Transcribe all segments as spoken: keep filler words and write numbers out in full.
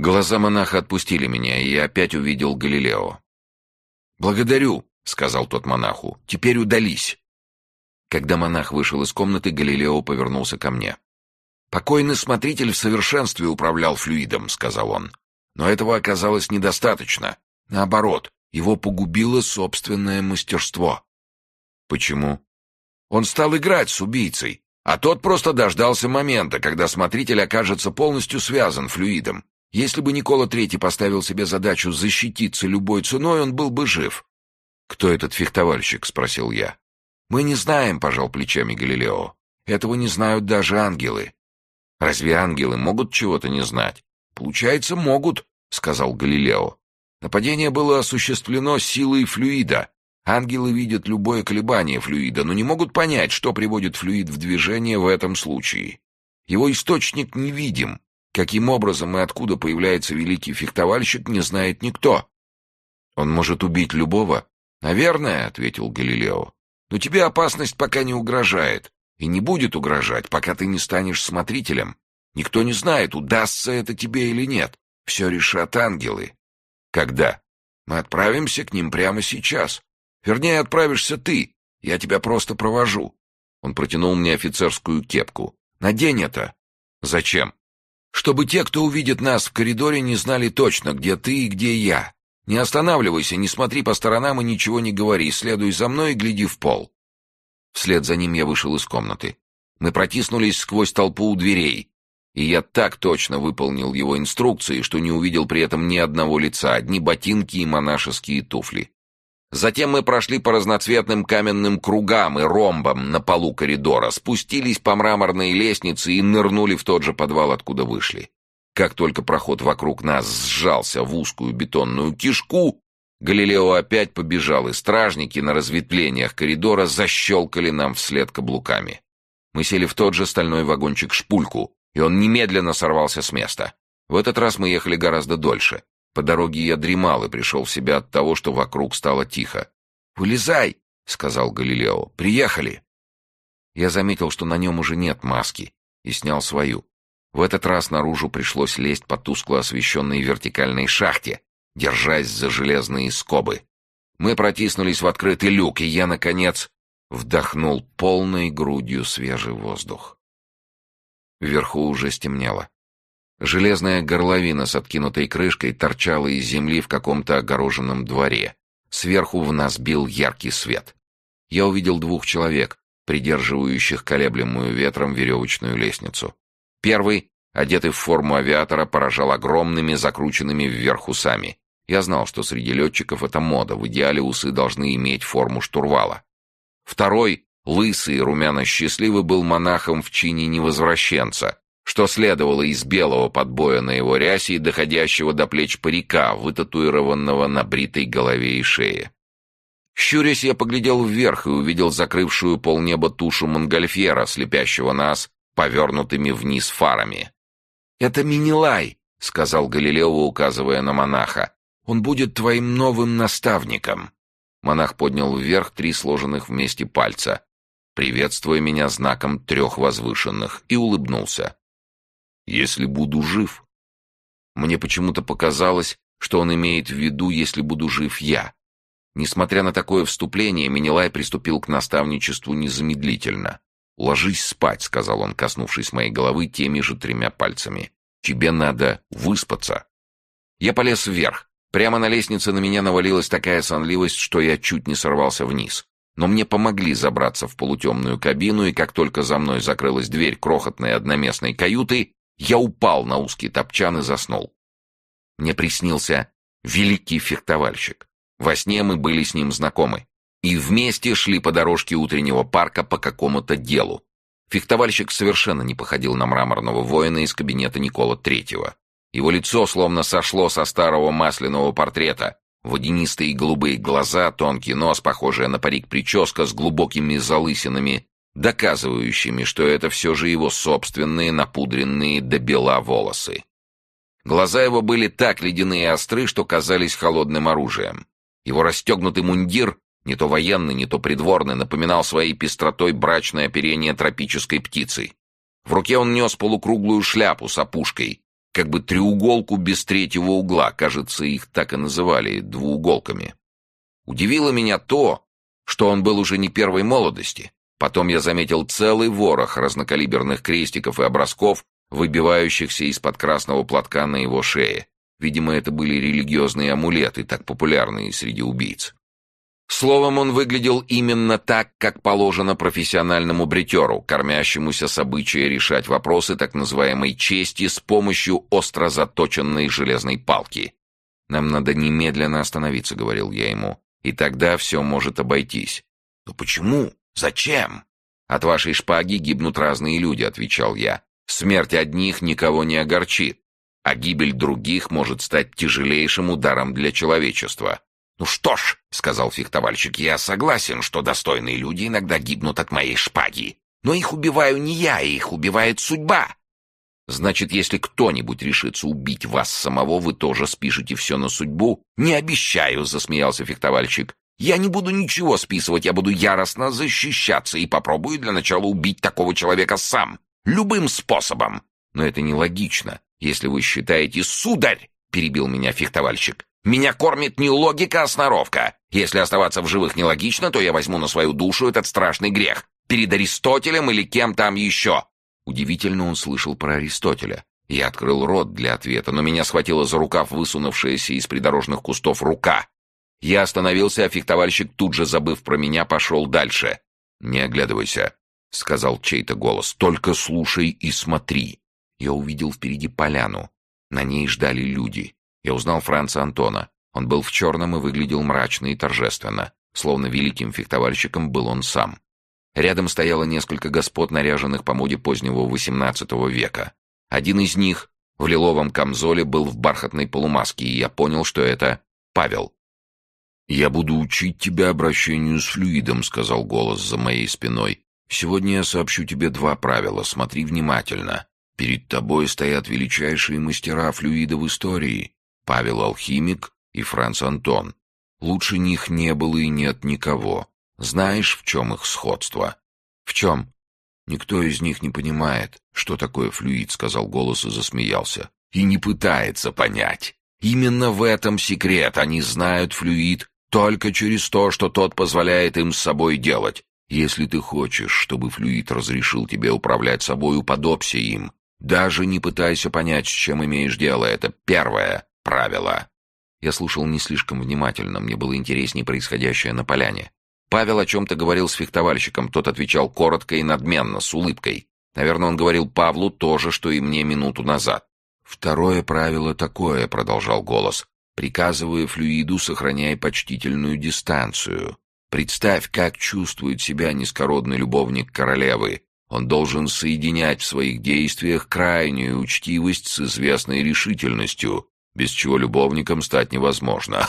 Глаза монаха отпустили меня, и я опять увидел Галилео. «Благодарю», — сказал тот монаху, — «теперь удались». Когда монах вышел из комнаты, Галилео повернулся ко мне. «Покойный смотритель в совершенстве управлял флюидом», — сказал он. «Но этого оказалось недостаточно. Наоборот, его погубило собственное мастерство». «Почему?» «Он стал играть с убийцей, а тот просто дождался момента, когда смотритель окажется полностью связан флюидом. Если бы Никола Третий поставил себе задачу защититься любой ценой, он был бы жив». «Кто этот фехтовальщик?» — спросил я. «Мы не знаем», — пожал плечами Галилео. «Этого не знают даже ангелы». «Разве ангелы могут чего-то не знать?» «Получается, могут», — сказал Галилео. «Нападение было осуществлено силой флюида. Ангелы видят любое колебание флюида, но не могут понять, что приводит флюид в движение в этом случае. Его источник невидим. Каким образом и откуда появляется великий фехтовальщик, не знает никто». «Он может убить любого?» «Наверное», — ответил Галилео. «Но тебе опасность пока не угрожает. И не будет угрожать, пока ты не станешь смотрителем. Никто не знает, удастся это тебе или нет. Все решат ангелы». «Когда?» «Мы отправимся к ним прямо сейчас. Вернее, отправишься ты. Я тебя просто провожу». Он протянул мне офицерскую кепку. «Надень это». «Зачем?» «Чтобы те, кто увидит нас в коридоре, не знали точно, где ты и где я. Не останавливайся, не смотри по сторонам и ничего не говори. Следуй за мной и гляди в пол». Вслед за ним я вышел из комнаты. Мы протиснулись сквозь толпу у дверей, и я так точно выполнил его инструкции, что не увидел при этом ни одного лица, одни ботинки и монашеские туфли. Затем мы прошли по разноцветным каменным кругам и ромбам на полу коридора, спустились по мраморной лестнице и нырнули в тот же подвал, откуда вышли. Как только проход вокруг нас сжался в узкую бетонную кишку, Галилео опять побежал, и стражники на разветвлениях коридора защелкали нам вслед каблуками. Мы сели в тот же стальной вагончик-шпульку, и он немедленно сорвался с места. В этот раз мы ехали гораздо дольше. По дороге я дремал и пришел в себя от того, что вокруг стало тихо. «Вылезай!» — сказал Галилео. «Приехали!» Я заметил, что на нем уже нет маски, и снял свою. В этот раз наружу пришлось лезть по тускло освещенной вертикальной шахте, держась за железные скобы. Мы протиснулись в открытый люк, и я, наконец, вдохнул полной грудью свежий воздух. Вверху уже стемнело. Железная горловина с откинутой крышкой торчала из земли в каком-то огороженном дворе. Сверху в нас бил яркий свет. Я увидел двух человек, придерживающих колеблемую ветром веревочную лестницу. Первый, одетый в форму авиатора, поражал огромными закрученными вверх усами. Я знал, что среди летчиков это мода, в идеале усы должны иметь форму штурвала. Второй, лысый и румяно-счастливый, был монахом в чине невозвращенца, что следовало из белого подбоя на его рясе и доходящего до плеч парика, вытатуированного на бритой голове и шее. Щурясь, я поглядел вверх и увидел закрывшую полнеба тушу монгольфьера, слепящего нас повернутыми вниз фарами. «Это Менелай», — сказал Галилео, указывая на монаха. «Он будет твоим новым наставником». Монах поднял вверх три сложенных вместе пальца, приветствуя меня знаком трех возвышенных, и улыбнулся. «Если буду жив». Мне почему-то показалось, что он имеет в виду «если буду жив я». Несмотря на такое вступление, Менелай приступил к наставничеству незамедлительно. «Ложись спать», — сказал он, коснувшись моей головы теми же тремя пальцами. «Тебе надо выспаться». Я полез вверх. Прямо на лестнице на меня навалилась такая сонливость, что я чуть не сорвался вниз. Но мне помогли забраться в полутемную кабину, и как только за мной закрылась дверь крохотной одноместной каюты, я упал на узкий топчан и заснул. Мне приснился великий фехтовальщик. Во сне мы были с ним знакомы. И вместе шли по дорожке утреннего парка по какому-то делу. Фехтовальщик совершенно не походил на мраморного воина из кабинета Никола Третьего. Его лицо словно сошло со старого масляного портрета. Водянистые голубые глаза, тонкий нос, похожая на парик прическа с глубокими залысинами, доказывающими, что это все же его собственные напудренные до бела волосы. Глаза его были так ледяные и остры, что казались холодным оружием. Его расстегнутый мундир, не то военный, не то придворный, напоминал своей пестротой брачное оперение тропической птицы. В руке он нес полукруглую шляпу с опушкой, как бы треуголку без третьего угла, кажется, их так и называли, двууголками. Удивило меня то, что он был уже не первой молодости. Потом я заметил целый ворох разнокалиберных крестиков и образков, выбивающихся из-под красного платка на его шее. Видимо, это были религиозные амулеты, так популярные среди убийц. Словом, он выглядел именно так, как положено профессиональному бритеру, кормящемуся с обычая решать вопросы так называемой чести с помощью остро заточенной железной палки. «Нам надо немедленно остановиться», — говорил я ему, — «и тогда все может обойтись». «Но почему? Зачем?» «От вашей шпаги гибнут разные люди», — отвечал я. «Смерть одних никого не огорчит, а гибель других может стать тяжелейшим ударом для человечества». «Ну что ж», — сказал фехтовальщик, — «я согласен, что достойные люди иногда гибнут от моей шпаги. Но их убиваю не я, их убивает судьба». «Значит, если кто-нибудь решится убить вас самого, вы тоже спишете все на судьбу?» «Не обещаю», — засмеялся фехтовальщик. «Я не буду ничего списывать, я буду яростно защищаться и попробую для начала убить такого человека сам. Любым способом». «Но это нелогично, если вы считаете...» «Сударь!» — перебил меня фехтовальщик. «Меня кормит не логика, а сноровка. Если оставаться в живых нелогично, то я возьму на свою душу этот страшный грех. Перед Аристотелем или кем там еще». Удивительно, он слышал про Аристотеля. Я открыл рот для ответа, но меня схватила за рукав высунувшаяся из придорожных кустов рука. Я остановился, а фехтовальщик, тут же забыв про меня, пошел дальше. «Не оглядывайся», — сказал чей-то голос. «Только слушай и смотри». Я увидел впереди поляну. На ней ждали люди. Я узнал Франца Антона. Он был в черном и выглядел мрачно и торжественно, словно великим фехтовальщиком был он сам. Рядом стояло несколько господ, наряженных по моде позднего восемнадцатого века. Один из них в лиловом камзоле был в бархатной полумаске, и я понял, что это Павел. «Я буду учить тебя обращению с флюидом», — сказал голос за моей спиной. «Сегодня я сообщу тебе два правила, смотри внимательно. Перед тобой стоят величайшие мастера флюида в истории. Павел Алхимик и Франц Антон. Лучше них не было и нет никого. Знаешь, в чем их сходство?» «В чем?» «Никто из них не понимает, что такое флюид», — сказал голос и засмеялся. «И не пытается понять. Именно в этом секрет. Они знают флюид только через то, что тот позволяет им с собой делать. Если ты хочешь, чтобы флюид разрешил тебе управлять собой, уподобься им. Даже не пытайся понять, с чем имеешь дело. Это первое правило». Я слушал не слишком внимательно, мне было интереснее происходящее на поляне. Павел о чем-то говорил с фехтовальщиком, тот отвечал коротко и надменно, с улыбкой. Наверное, он говорил Павлу то же, что и мне минуту назад. «Второе правило такое», — продолжал голос. «Приказывая флюиду, сохраняй почтительную дистанцию. Представь, как чувствует себя низкородный любовник королевы. Он должен соединять в своих действиях крайнюю учтивость с известной решительностью, без чего любовником стать невозможно.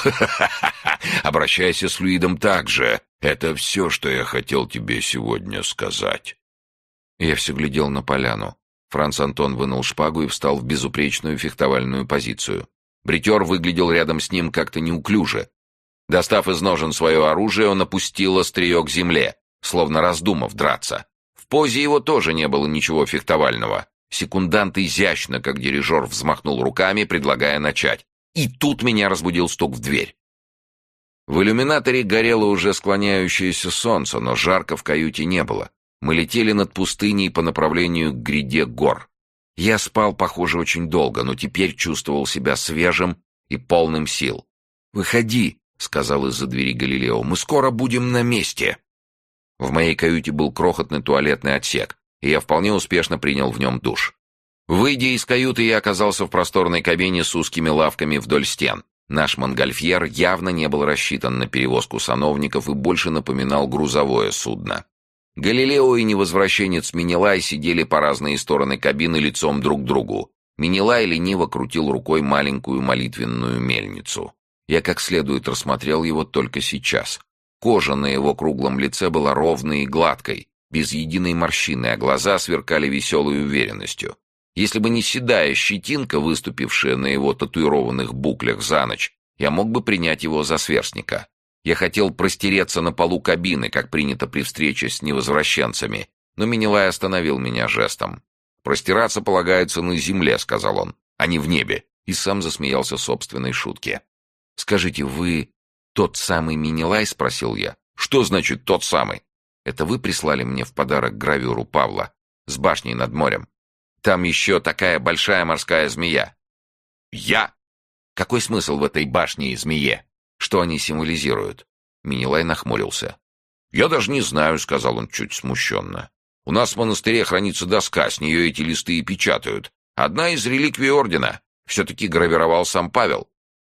Обращайся с флюидом так же. Это все, что я хотел тебе сегодня сказать». Я все глядел на поляну. Франц Антон вынул шпагу и встал в безупречную фехтовальную позицию. Бритер выглядел рядом с ним как-то неуклюже. Достав из ножен свое оружие, он опустил острие к земле, словно раздумав драться. В позе его тоже не было ничего фехтовального. Секундант изящно, как дирижер, взмахнул руками, предлагая начать. И тут меня разбудил стук в дверь. В иллюминаторе горело уже склоняющееся солнце, но жарко в каюте не было. Мы летели над пустыней по направлению к гряде гор. Я спал, похоже, очень долго, но теперь чувствовал себя свежим и полным сил. «Выходи», — сказал из-за двери Галилео, — «мы скоро будем на месте». В моей каюте был крохотный туалетный отсек, и я вполне успешно принял в нем душ. Выйдя из каюты, я оказался в просторной кабине с узкими лавками вдоль стен. Наш монгольфьер явно не был рассчитан на перевозку сановников и больше напоминал грузовое судно. Галилео и невозвращенец Менелай сидели по разные стороны кабины лицом друг к другу. Менелай лениво крутил рукой маленькую молитвенную мельницу. Я как следует рассмотрел его только сейчас. Кожа на его круглом лице была ровной и гладкой, без единой морщины, а глаза сверкали веселой уверенностью. Если бы не седая щетинка, выступившая на его татуированных буклях за ночь, я мог бы принять его за сверстника. Я хотел простереться на полу кабины, как принято при встрече с невозвращенцами, но Менелай остановил меня жестом. «Простираться полагается на земле», — сказал он, — а не в небе, и сам засмеялся собственной шутке. «Скажите, вы тот самый Менелай?» — спросил я. «Что значит «тот самый»?» «Это вы прислали мне в подарок гравюру Павла с башней над морем? Там еще такая большая морская змея». «Я?» «Какой смысл в этой башне и змее? Что они символизируют?» Менелай нахмурился. «Я даже не знаю», — сказал он чуть смущенно. «У нас в монастыре хранится доска, с нее эти листы и печатают. Одна из реликвий ордена. Все-таки гравировал сам Павел.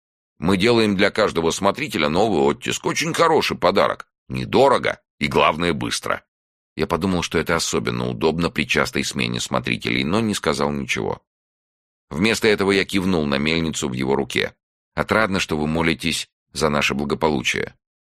Мы делаем для каждого смотрителя новый оттиск. Очень хороший подарок. Недорого и, главное, быстро». Я подумал, что это особенно удобно при частой смене смотрителей, но не сказал ничего. Вместо этого я кивнул на мельницу в его руке. «Отрадно, что вы молитесь за наше благополучие».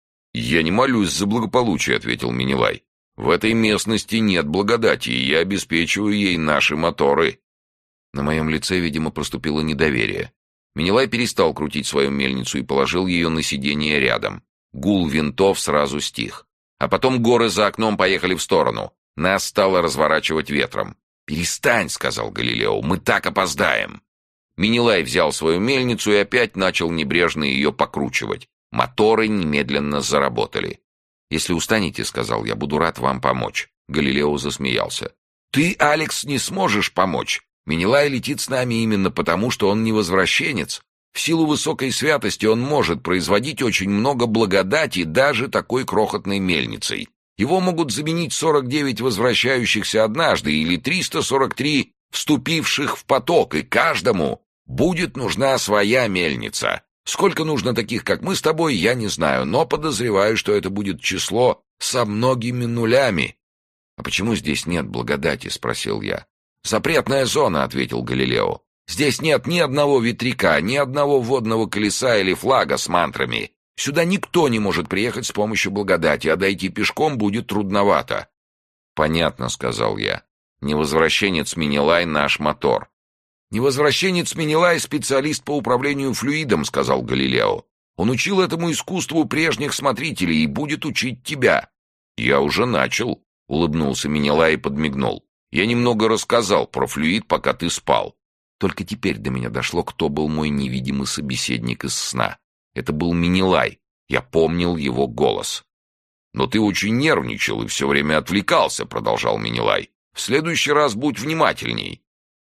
«Я не молюсь за благополучие», — ответил Менелай. «В этой местности нет благодати, и я обеспечиваю ей наши моторы». На моем лице, видимо, проступило недоверие. Менелай перестал крутить свою мельницу и положил ее на сиденье рядом. Гул винтов сразу стих. А потом горы за окном поехали в сторону. Нас стало разворачивать ветром. «Перестань», — сказал Галилео, — «мы так опоздаем». Менелай взял свою мельницу и опять начал небрежно ее покручивать. Моторы немедленно заработали. «Если устанете, — сказал я, — буду рад вам помочь». Галилео засмеялся. «Ты, Алекс, не сможешь помочь. Менелай летит с нами именно потому, что он не возвращенец. В силу высокой святости он может производить очень много благодати даже такой крохотной мельницей. Его могут заменить сорок девять возвращающихся однажды или триста сорок три вступивших в поток, и каждому будет нужна своя мельница. Сколько нужно таких, как мы с тобой, я не знаю, но подозреваю, что это будет число со многими нулями». «А почему здесь нет благодати?» — спросил я. «Запретная зона», — ответил Галилео. «Здесь нет ни одного ветряка, ни одного водного колеса или флага с мантрами. Сюда никто не может приехать с помощью благодати, а дойти пешком будет трудновато». «Понятно», — сказал я. «Невозвращенец Менелай — наш мотор». «Невозвращенец Менелай — специалист по управлению флюидом», — сказал Галилео. «Он учил этому искусству прежних смотрителей и будет учить тебя». «Я уже начал», — улыбнулся Менелай и подмигнул. «Я немного рассказал про флюид, пока ты спал». Только теперь до меня дошло, кто был мой невидимый собеседник из сна. Это был Менелай. Я помнил его голос. «Но ты очень нервничал и все время отвлекался», — продолжал Менелай. «В следующий раз будь внимательней».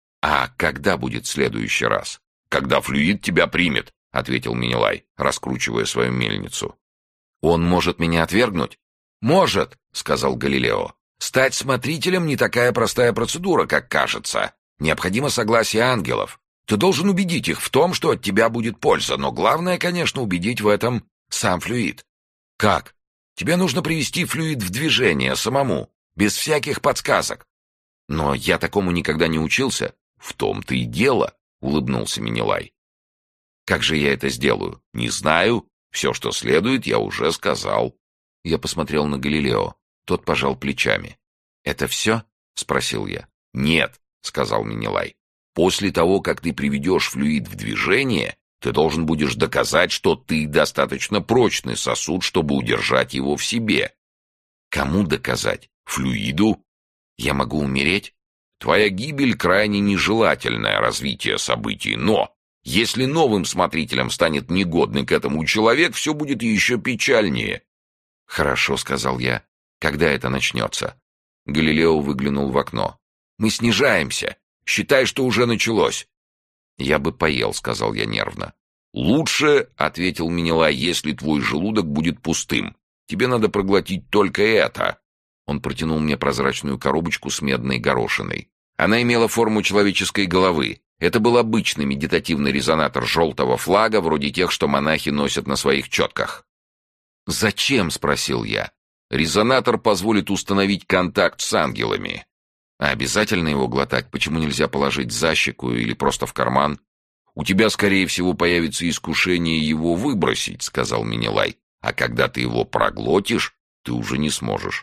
«А когда будет следующий раз?» «Когда флюид тебя примет», — ответил Менелай, раскручивая свою мельницу. «Он может меня отвергнуть?» «Может», — сказал Галилео. «Стать смотрителем не такая простая процедура, как кажется. Необходимо согласие ангелов. Ты должен убедить их в том, что от тебя будет польза, но главное, конечно, убедить в этом сам флюид». «Как?» «Тебе нужно привести флюид в движение самому, без всяких подсказок». «Но я такому никогда не учился». «В том-то и дело», — улыбнулся Менелай. «Как же я это сделаю?» «Не знаю. Все, что следует, я уже сказал». Я посмотрел на Галилео. Тот пожал плечами. «Это все?» — спросил я. «Нет», — сказал Менелай. «После того, как ты приведешь флюид в движение, ты должен будешь доказать, что ты достаточно прочный сосуд, чтобы удержать его в себе». «Кому доказать? Флюиду?» «Я могу умереть?» «Твоя гибель — крайне нежелательное развитие событий, но если новым смотрителем станет негодный к этому человек, все будет еще печальнее». «Хорошо», — сказал я. «Когда это начнется?» Галилео выглянул в окно. «Мы снижаемся. Считай, что уже началось». «Я бы поел», — сказал я нервно. «Лучше», — ответил Менелай, — «если твой желудок будет пустым. Тебе надо проглотить только это». Он протянул мне прозрачную коробочку с медной горошиной. Она имела форму человеческой головы. Это был обычный медитативный резонатор желтого флага, вроде тех, что монахи носят на своих четках. «Зачем?» — спросил я. «Резонатор позволит установить контакт с ангелами». «А обязательно его глотать? Почему нельзя положить за щеку или просто в карман?» «У тебя, скорее всего, появится искушение его выбросить», — сказал Менелай. «А когда ты его проглотишь, ты уже не сможешь».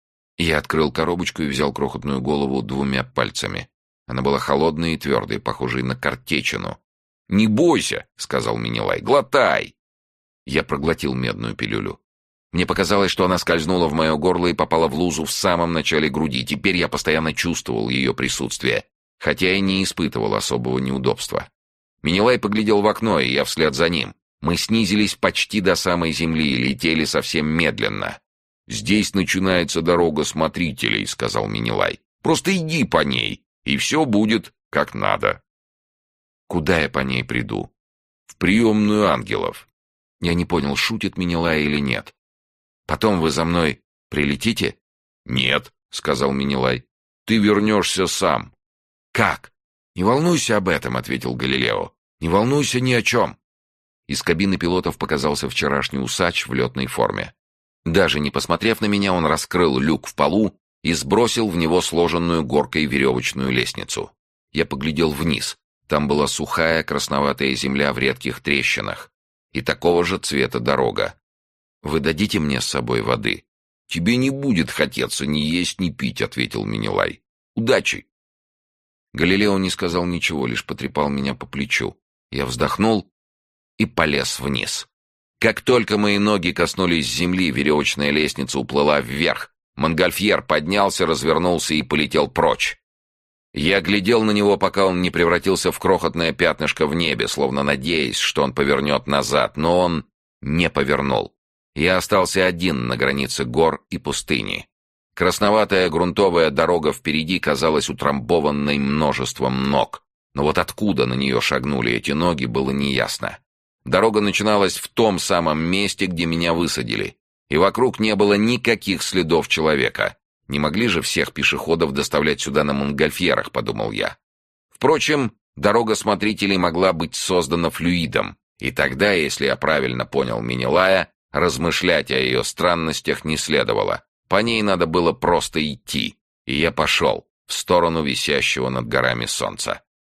Я открыл коробочку и взял крохотную голову двумя пальцами. Она была холодной и твердой, похожей на картечину. «Не бойся», — сказал Менелай, — «глотай». Я проглотил медную пилюлю. Мне показалось, что она скользнула в мое горло и попала в лузу в самом начале груди. Теперь я постоянно чувствовал ее присутствие, хотя и не испытывал особого неудобства. Минилай поглядел в окно, и я вслед за ним. Мы снизились почти до самой земли и летели совсем медленно. «Здесь начинается дорога смотрителей», — сказал Минилай. «Просто иди по ней, и все будет как надо». «Куда я по ней приду?» «В приемную ангелов». Я не понял, шутит Минилай или нет. «Потом вы за мной прилетите?» «Нет», — сказал Минилай. «Ты вернешься сам». «Как?» «Не волнуйся об этом», — ответил Галилео. «Не волнуйся ни о чем». Из кабины пилотов показался вчерашний усач в летной форме. Даже не посмотрев на меня, он раскрыл люк в полу и сбросил в него сложенную горкой веревочную лестницу. Я поглядел вниз. Там была сухая красноватая земля в редких трещинах. И такого же цвета дорога. «Вы дадите мне с собой воды?» «Тебе не будет хотеться ни есть, ни пить», — ответил Минилай. «Удачи!» Галилео не сказал ничего, лишь потрепал меня по плечу. Я вздохнул и полез вниз. Как только мои ноги коснулись земли, веревочная лестница уплыла вверх. Монгольфьер поднялся, развернулся и полетел прочь. Я глядел на него, пока он не превратился в крохотное пятнышко в небе, словно надеясь, что он повернет назад, но он не повернул. Я остался один на границе гор и пустыни. Красноватая грунтовая дорога впереди казалась утрамбованной множеством ног, но вот откуда на нее шагнули эти ноги, было неясно. Дорога начиналась в том самом месте, где меня высадили, и вокруг не было никаких следов человека. Не могли же всех пешеходов доставлять сюда на монгольфьерах, подумал я. Впрочем, дорога смотрителей могла быть создана флюидом, и тогда, если я правильно понял Минилая, размышлять о ее странностях не следовало. По ней надо было просто идти, и я пошел в сторону висящего над горами солнца.